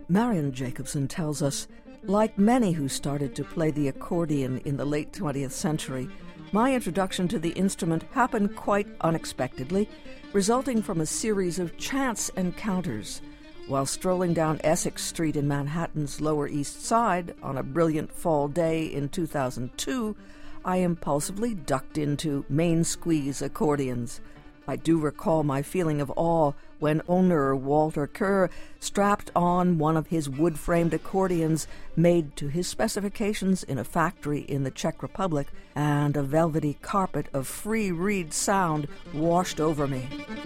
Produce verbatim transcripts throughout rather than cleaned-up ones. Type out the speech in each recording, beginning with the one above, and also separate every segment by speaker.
Speaker 1: Marian Jacobson tells us, like many who started to play the accordion in the late twentieth century, my introduction to the instrument happened quite unexpectedly, resulting from a series of chance encounters. While strolling down Essex Street in Manhattan's Lower East Side on a brilliant fall day in two thousand two, I impulsively ducked into Main Squeeze accordions. I do recall my feeling of awe when owner Walter Kerr strapped on one of his wood-framed accordions made to his specifications in a factory in the Czech Republic, and a velvety carpet of free reed sound washed over me.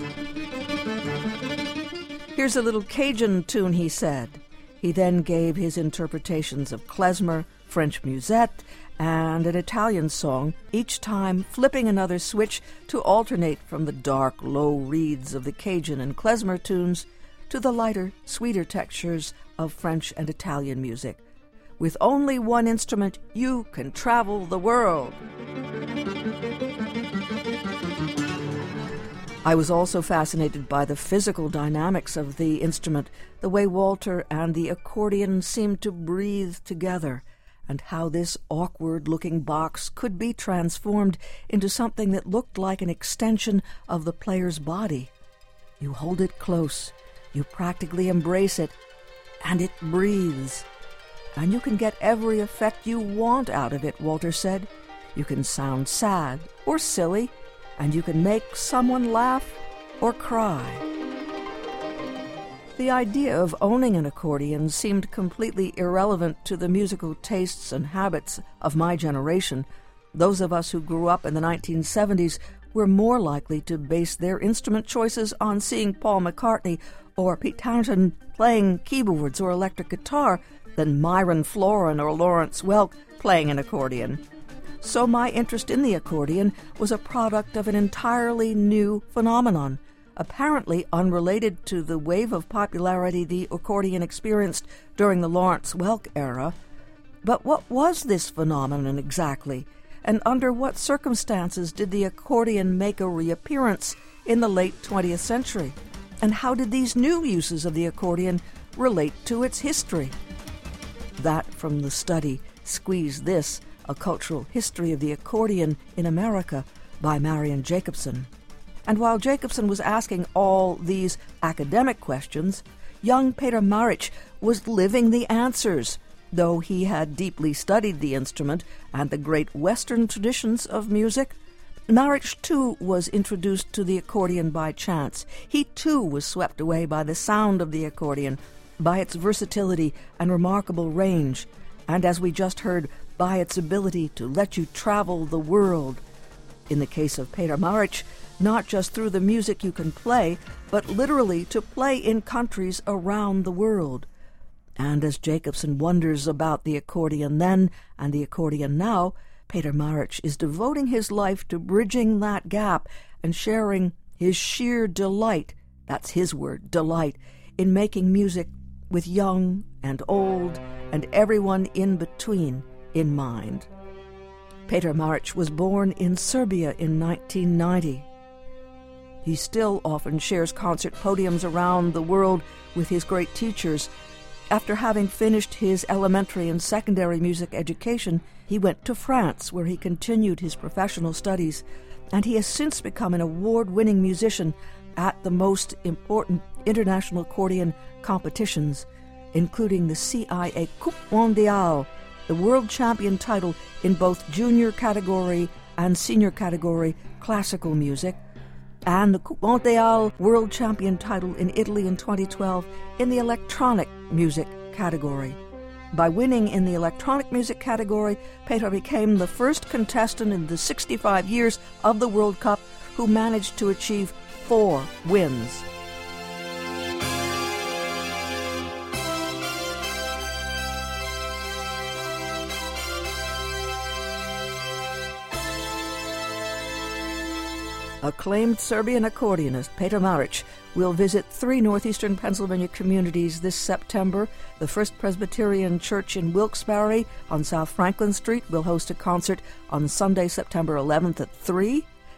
Speaker 1: "Here's a little Cajun tune," he said. He then gave his interpretations of klezmer, French musette, and an Italian song, each time flipping another switch to alternate from the dark, low reeds of the Cajun and klezmer tunes to the lighter, sweeter textures of French and Italian music. With only one instrument, you can travel the world. I was also fascinated by the physical dynamics of the instrument, the way Walter and the accordion seemed to breathe together, and how this awkward-looking box could be transformed into something that looked like an extension of the player's body. You hold it close, you practically embrace it, and it breathes. And you can get every effect you want out of it, Walter said. You can sound sad or silly, and you can make someone laugh or cry. The idea of owning an accordion seemed completely irrelevant to the musical tastes and habits of my generation. Those of us who grew up in the nineteen seventies were more likely to base their instrument choices on seeing Paul McCartney or Pete Townshend playing keyboards or electric guitar than Myron Floren or Lawrence Welk playing an accordion. So my interest in the accordion was a product of an entirely new phenomenon, apparently unrelated to the wave of popularity the accordion experienced during the Lawrence Welk era. But what was this phenomenon exactly, and under what circumstances did the accordion make a reappearance in the late twentieth century? And how did these new uses of the accordion relate to its history? That from the study Squeeze This, A Cultural History of the Accordion in America by Marian Jacobson. And while Jacobson was asking all these academic questions, young Peter Marić was living the answers, though he had deeply studied the instrument and the great Western traditions of music. Marić, too, was introduced to the accordion by chance. He, too, was swept away by the sound of the accordion, by its versatility and remarkable range, and, as we just heard, by its ability to let you travel the world. In the case of Peter Marić, not just through the music you can play, but literally to play in countries around the world. And as Jacobson wonders about the accordion then and the accordion now, Peter Marić is devoting his life to bridging that gap and sharing his sheer delight, that's his word, delight, in making music with young and old and everyone in between in mind. Peter Marić was born in Serbia in nineteen ninety. He still often shares concert podiums around the world with his great teachers. After having finished his elementary and secondary music education, he went to France, where he continued his professional studies, and he has since become an award-winning musician at the most important international accordion competitions, including the C I A Coupe Mondiale, the world champion title in both junior category and senior category classical music, and the Coupe Mondiale World Champion title in Italy in twenty twelve in the electronic music category. By winning in the electronic music category, Peter became the first contestant in the sixty-five years of the World Cup who managed to achieve four wins. Acclaimed Serbian accordionist Peter Marić will visit three northeastern Pennsylvania communities this September. The First Presbyterian Church in Wilkes-Barre on South Franklin Street will host a concert on Sunday, September eleventh at three.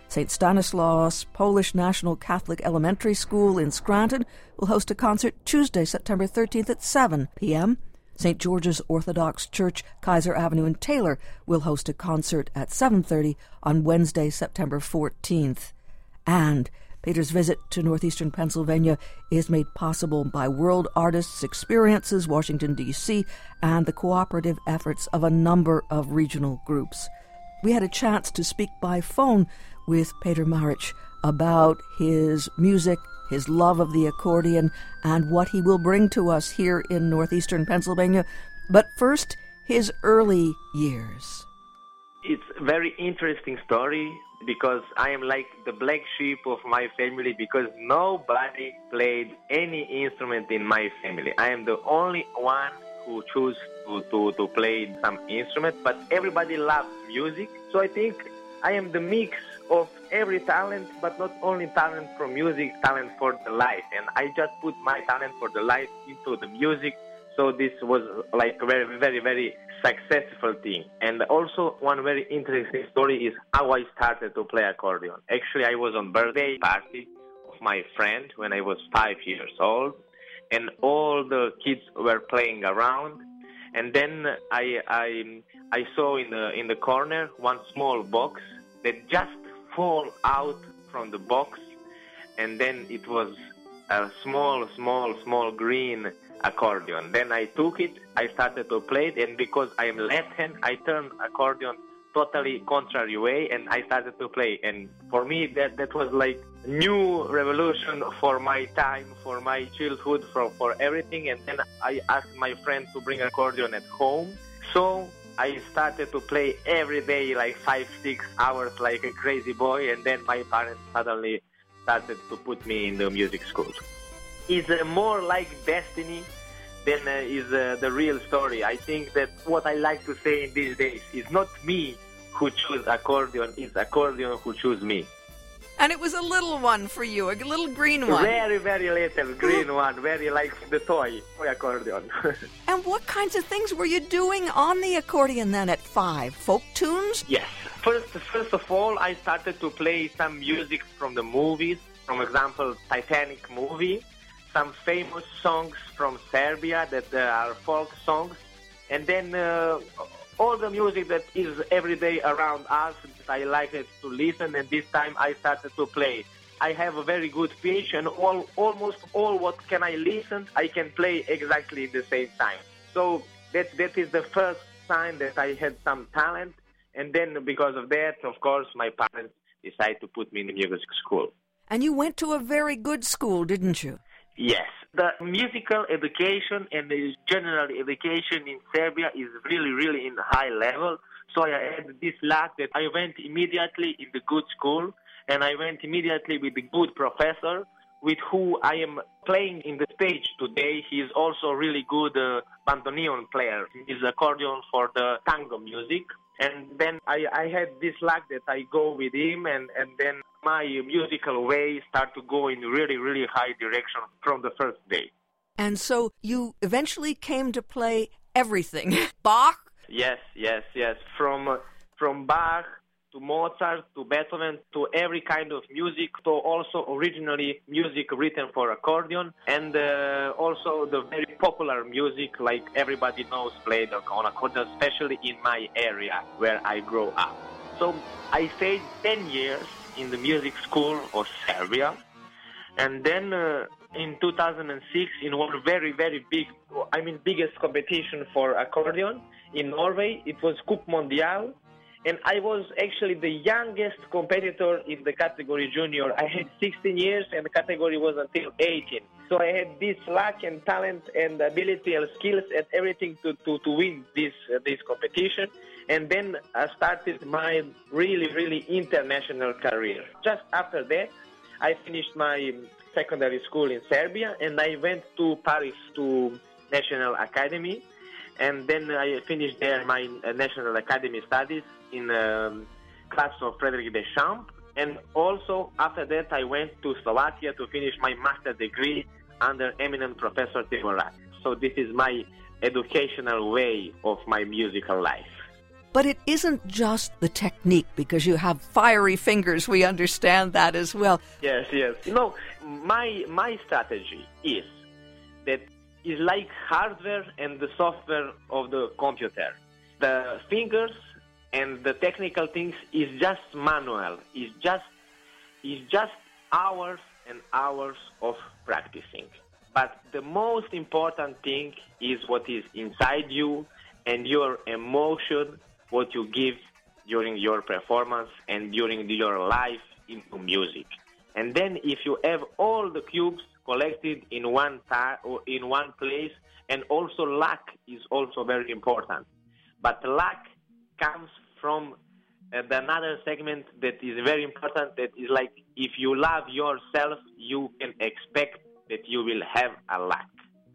Speaker 1: Saint Stanislaus Polish National Catholic Elementary School in Scranton will host a concert Tuesday, September thirteenth at seven p.m. Saint George's Orthodox Church, Kaiser Avenue in Taylor will host a concert at seven thirty on Wednesday, September fourteenth. And Peter's visit to northeastern Pennsylvania is made possible by World Artists Experiences, Washington, D C, and the cooperative efforts of a number of regional groups. We had a chance to speak by phone with Peter Maric about his music, his love of the accordion, and what he will bring to us here in northeastern Pennsylvania. But first, his early years.
Speaker 2: It's a very interesting story because I am like the black sheep of my family because nobody played any instrument in my family. I am the only one who chose to, to, to play some instrument, but everybody loves music. So I think I am the mix of every talent, but not only talent from music, talent for the life. And I just put my talent for the life into the music. So this was like a very, very, very successful thing. And also one very interesting story is how I started to play accordion. Actually, I was on birthday party of my friend when I was five years old, and all the kids were playing around. And then I I I saw in the in the corner one small box that just fall out from the box, and then it was a small, small, small green accordion. Then I took it, I started to play it, and because I am left hand, I turned accordion totally contrary way, and I started to play. And for me, that, that was like new revolution for my time, for my childhood, for, for everything. And then I asked my friend to bring accordion at home. So I started to play every day, like five, six hours, like a crazy boy. And then my parents suddenly started to put me in the music school. It's uh, more like destiny than uh, is uh, the real story. I think that what I like to say in these days is not me who choose accordion, it's accordion who choose me.
Speaker 1: And it was a little one for you, a little green one.
Speaker 2: Very, very little green one, very like the toy, toy accordion.
Speaker 1: And what kinds of things were you doing on the accordion then at five? Folk tunes?
Speaker 2: Yes. First, first of all, I started to play some music from the movies. For example, Titanic movie. Some famous songs from Serbia that uh, are folk songs. And then uh, all the music that is every day around us, I like it to listen, and this time I started to play. I have a very good pitch, and all, almost all what can I listen, I can play exactly the same time. So that that is the first sign that I had some talent, and then because of that, of course, my parents decided to put me in the music school.
Speaker 1: And you went to a very good school, didn't you?
Speaker 2: Yes. The musical education and the general education in Serbia is really, really in high level. So I had this luck that I went immediately in the good school, and I went immediately with the good professor with who I am playing in the stage today. He is also a really good uh, bandoneon player. He's accordion for the tango music. And then I, I had this luck that I go with him, and, and then my musical way start to go in really, really high direction from the first day.
Speaker 1: And so you eventually came to play everything. Bach?
Speaker 2: Yes, yes, yes. From uh, from Bach to Mozart to Beethoven to every kind of music, to also originally music written for accordion, and uh, also the very popular music like everybody knows played on accordion, especially in my area where I grew up. So I stayed ten years in the music school of Serbia, and then uh, in two thousand six in one very, very big, I mean biggest competition for accordion in Norway, it was Coupe Mondiale. And I was actually the youngest competitor in the category junior. I had sixteen years, and the category was until eighteen. So I had this luck and talent and ability and skills and everything to, to, to win this uh, this competition. And then I started my really, really international career. Just after that, I finished my secondary school in Serbia, and I went to Paris to National Academy. And then I finished there my uh, National Academy studies in um, class of Frederic Deschamps. And also, after that, I went to Slovakia to finish my master's degree under eminent Professor Tibor Rac. So this is my educational way of my musical life.
Speaker 1: But it isn't just the technique, because you have fiery fingers. We understand that as well.
Speaker 2: Yes, yes. You know, my my strategy is that it's like hardware and the software of the computer. The fingers and the technical things is just manual. It's just it's just hours and hours of practicing. But the most important thing is what is inside you and your emotion, what you give during your performance and during your life into music. And then if you have all the cubes collected in one ta- or in one place, and also luck is also very important. But luck comes from uh, the another segment that is very important, that is like, if you love yourself, you can expect that you will have a luck.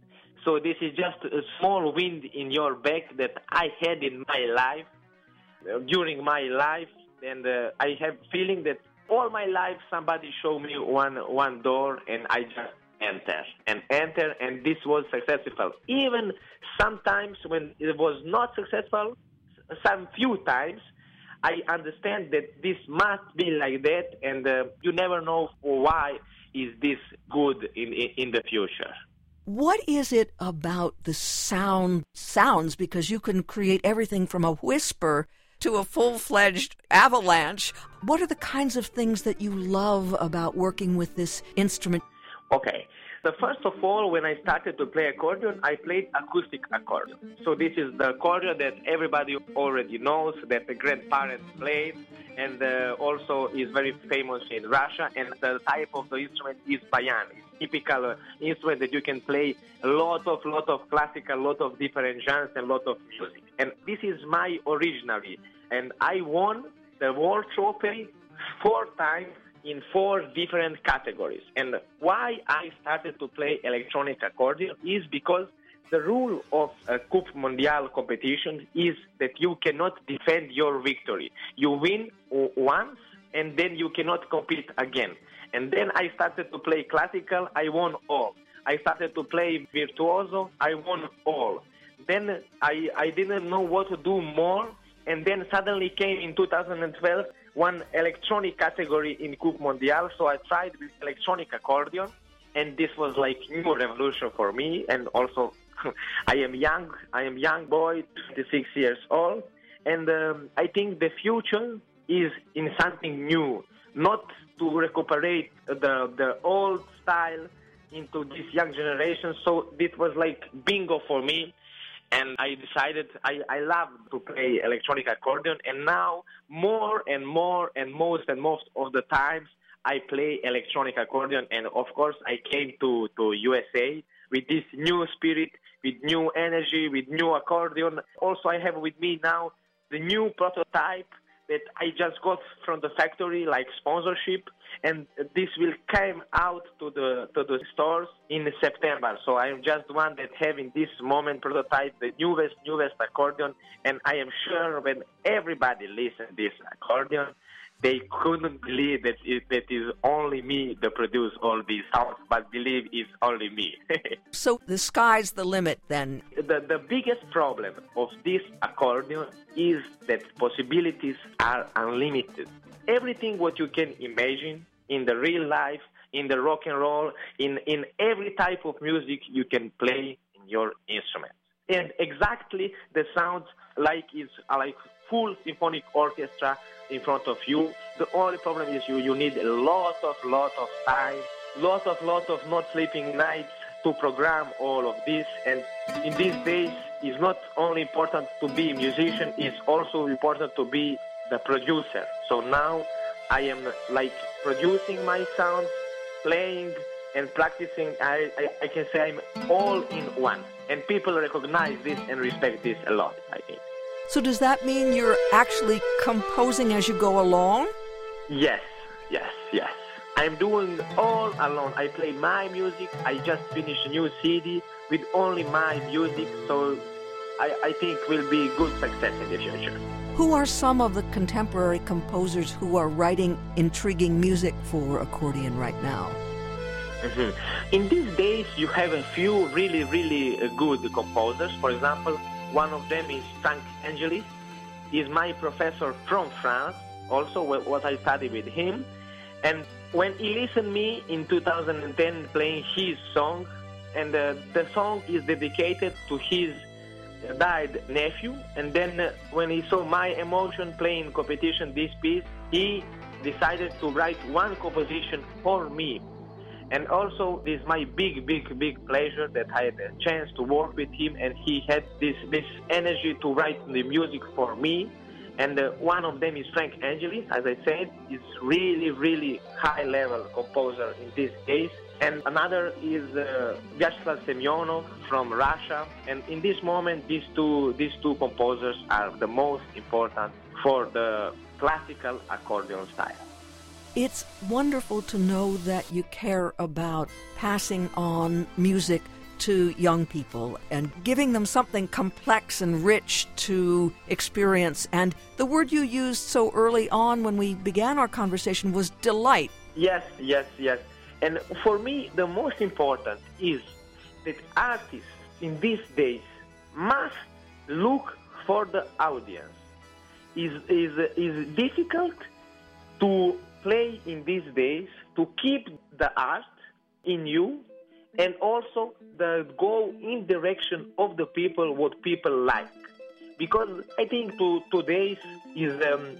Speaker 2: So this is just a small wind in your back that I had in my life, uh, during my life, and uh, I have feeling that all my life somebody showed me one one door and I just enter and enter, and this was successful. Even sometimes when it was not successful, some few times, I understand that this must be like that, and uh, you never know why is this good in, in in the future.
Speaker 1: What is it about the sound sounds, because you can create everything from a whisper to a full-fledged avalanche? What are the kinds of things that you love about working with this instrument?
Speaker 2: Okay. So first of all, when I started to play accordion, I played acoustic accordion. So this is the accordion that everybody already knows, that the grandparents played, and uh, also is very famous in Russia. And the type of the instrument is bayan. It's typical uh, instrument that you can play a lot of, lot of classical, lot of different genres, and lot of music. And this is my originally. And I won the World Trophy four times in four different categories. And why I started to play electronic accordion is because the rule of a Coupe Mondiale competition is that you cannot defend your victory. You win once and then you cannot compete again. And then I started to play classical, I won all. I started to play virtuoso, I won all. Then I, I didn't know what to do more, and then suddenly came in two thousand twelve one electronic category in Coupe Mondiale, so I tried with electronic accordion, and this was like new revolution for me. And also, I am young, I am young boy, twenty-six years old, and um, I think the future is in something new, not to recuperate the the old style into this young generation. So this was like bingo for me. And I decided I, I love to play electronic accordion, and now more and more and most and most of the times I play electronic accordion. And of course I came to, to U S A with this new spirit, with new energy, with new accordion. Also I have with me now the new prototype that I just got from the factory, like sponsorship, and this will come out to the to the stores in September. So I am just one that have in this moment prototype the newest newest accordion, and I am sure when everybody listens this accordion, they couldn't believe that it, that is only me that produce all these sounds, but believe it's only me.
Speaker 1: So the sky's the limit then.
Speaker 2: The, the biggest problem of this accordion is that possibilities are unlimited. Everything what you can imagine in the real life, in the rock and roll, in, in every type of music you can play in your instrument. And exactly the sounds like is like full symphonic orchestra in front of you. The only problem is you, you need a lot of, lot of time, lot of, lot of not sleeping nights to program all of this. And in these days, it's not only important to be a musician, it's also important to be the producer. So now I am like producing my sounds, playing and practicing. I, I, I can say I'm all in one. And people recognize this and respect this a lot, I think.
Speaker 1: So does that mean you're actually composing as you go along?
Speaker 2: Yes, yes, yes. I'm doing all alone. I play my music. I just finished a new C D with only my music. So I, I think will be good success in the future.
Speaker 1: Who are some of the contemporary composers who are writing intriguing music for accordion right now?
Speaker 2: Mm-hmm. In these days, you have a few really, really good composers. For example, one of them is Frank Angelis. is my professor from France, also what I studied with him. And when he listened me in two thousand ten playing his song, and uh, the song is dedicated to his died nephew, and then uh, when he saw my emotion playing competition this piece, he decided to write one composition for me. And also, this is my big, big, big pleasure that I had a chance to work with him, and he had this, this energy to write the music for me. And uh, one of them is Frank Angelis, as I said, is really, really high-level composer in this case. And another is uh, Vyacheslav Semyonov from Russia. And in this moment, these two, these two composers are the most important for the classical accordion style.
Speaker 1: It's wonderful to know that you care about passing on music to young people and giving them something complex and rich to experience. And the word you used so early on when we began our conversation was delight.
Speaker 2: Yes, yes, yes. And for me, the most important is that artists in these days must look for the audience. Is is is difficult to play in these days, to keep the art in you, and also the go in direction of the people, what people like. Because I think to today's is um,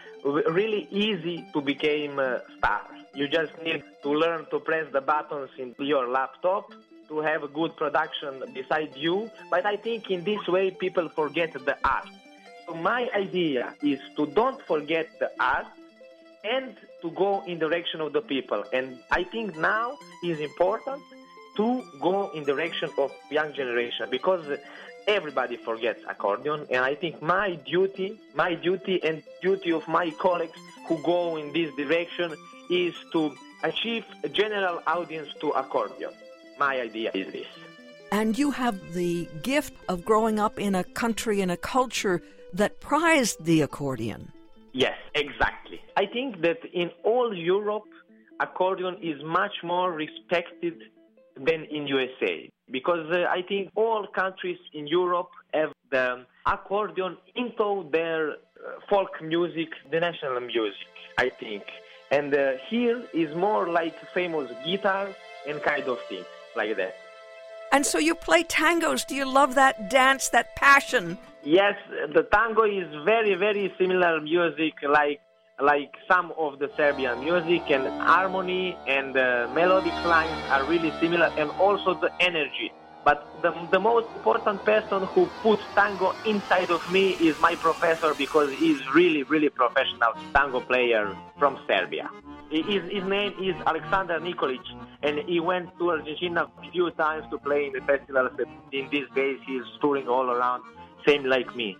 Speaker 2: really easy to become a star. You just need to learn to press the buttons in your laptop, to have a good production beside you. But I think in this way people forget the art. So my idea is to don't forget the art and to go in the direction of the people. And I think now is important to go in the direction of young generation, because everybody forgets accordion. And I think my duty, my duty and duty of my colleagues who go in this direction is to achieve a general audience to accordion. My idea is this.
Speaker 1: And you have the gift of growing up in a country and a culture that prized the accordion.
Speaker 2: Yes, exactly. I think that in all Europe, accordion is much more respected than in U S A. Because uh, I think all countries in Europe have the accordion into their uh, folk music, the national music, I think. And uh, here is more like famous guitar and kind of things like that.
Speaker 1: And so you play tangos. Do you love that dance, that passion?
Speaker 2: Yes, the tango is very, very similar music, like like some of the Serbian music, and harmony and uh, melodic lines are really similar, and also the energy. But the, the most important person who puts tango inside of me is my professor, because he's really, really professional tango player from Serbia. His, his name is Aleksandar Nikolic, and he went to Argentina a few times to play in the festivals. In these days, he's touring all around, same like me.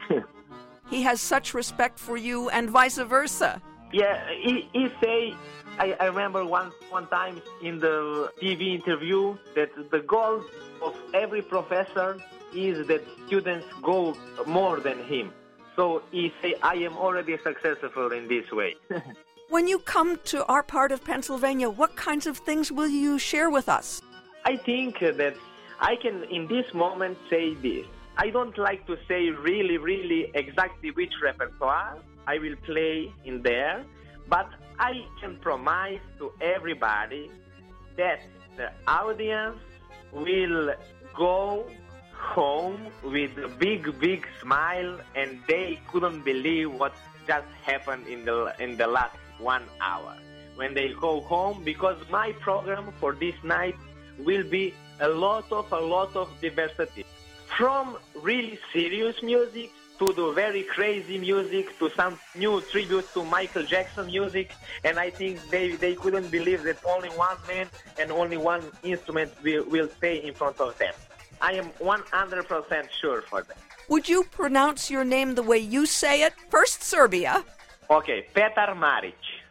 Speaker 1: He has such respect for you and vice versa.
Speaker 2: Yeah, he, he say, I, I remember one, one time in the T V interview that the goal of every professor is that students go more than him. So he say, I am already successful in this way.
Speaker 1: When you come to our part of Pennsylvania, what kinds of things will you share with us?
Speaker 2: I think that I can, in this moment, say this. I don't like to say really, really exactly which repertoire I will play in there, but I can promise to everybody that the audience will go home with a big, big smile, and they couldn't believe what just happened in the in the last one hour when they go home, because my program for this night will be a lot of a lot of diversity, from really serious music to the very crazy music, to some new tribute to Michael Jackson music. And I think they, they couldn't believe that only one man and only one instrument will, will stay in front of them. I am one hundred percent sure for that.
Speaker 1: Would you pronounce your name the way you say it? First, Serbia.
Speaker 2: Okay, Petar Maric.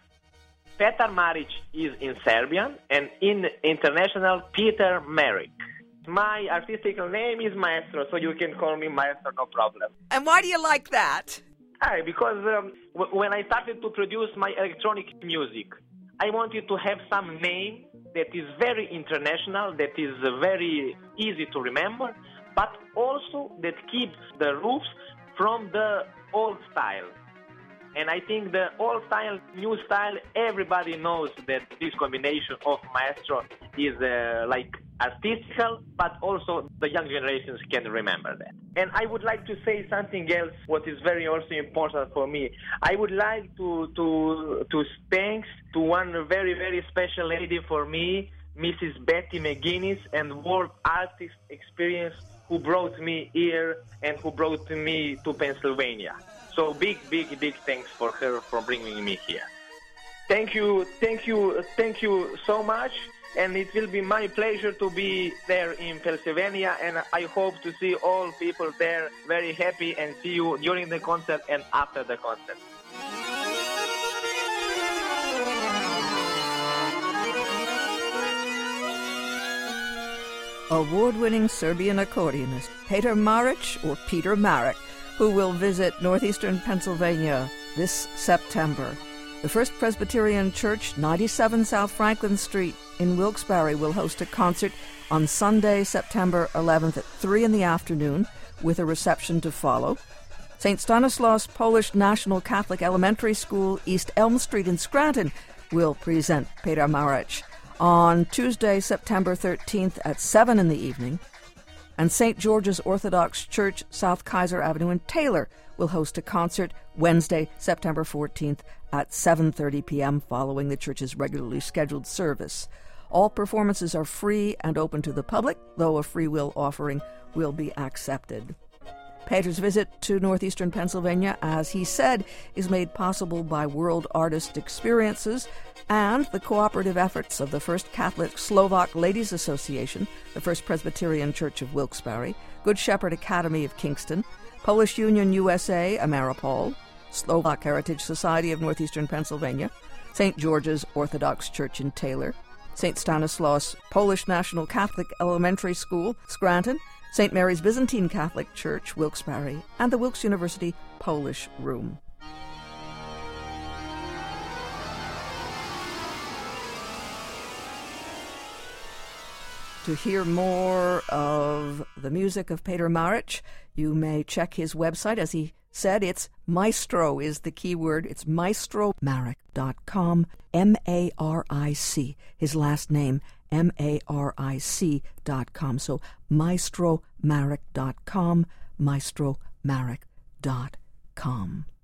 Speaker 2: Petar Maric is in Serbian, and in international, Peter Merrick. My artistic name is Maestro, so you can call me Maestro, no problem.
Speaker 1: And why do you like that?
Speaker 2: Hi, because um, w- when I started to produce my electronic music, I wanted to have some name that is very international, that is uh, very easy to remember, but also that keeps the roots from the old style. And I think the old style, new style, everybody knows that this combination of maestro is uh, like artistical, but also the young generations can remember that. And I would like to say something else, what is very also important for me. I would like to to to thanks to one very, very special lady for me, Missus Betty McGuinness, and World Artist Experience, who brought me here and who brought me to Pennsylvania. So big, big, big thanks for her for bringing me here. Thank you, thank you, thank you so much. And it will be my pleasure to be there in Pennsylvania. And I hope to see all people there very happy and see you during the concert and after the concert.
Speaker 1: Award-winning Serbian accordionist Petar Maric, or Peter Marek, who will visit northeastern Pennsylvania this September. The First Presbyterian Church, ninety-seven South Franklin Street in Wilkes-Barre, will host a concert on Sunday, September eleventh at three in the afternoon, with a reception to follow. Saint Stanislaus Polish National Catholic Elementary School, East Elm Street in Scranton, will present Petar Maric on Tuesday, September thirteenth at seven in the evening. And Saint George's Orthodox Church, South Kaiser Avenue in Taylor, will host a concert Wednesday, September fourteenth at seven thirty p.m. following the church's regularly scheduled service. All performances are free and open to the public, though a free will offering will be accepted. Petar's visit to northeastern Pennsylvania, as he said, is made possible by World Artist Experiences and the cooperative efforts of the First Catholic Slovak Ladies Association, the First Presbyterian Church of Wilkes-Barre, Good Shepherd Academy of Kingston, Polish Union U S A, Ameripol, Slovak Heritage Society of Northeastern Pennsylvania, Saint George's Orthodox Church in Taylor, Saint Stanislaus Polish National Catholic Elementary School, Scranton, Saint Mary's Byzantine Catholic Church, Wilkes-Barre, and the Wilkes University Polish Room. To hear more of the music of Petar Maric, you may check his website. As he said, it's Maestro is the key word. It's maestro maric dot com, M A R I C. His last name, M A R I C dot com. So maestro maric dot com, maestro maric dot com.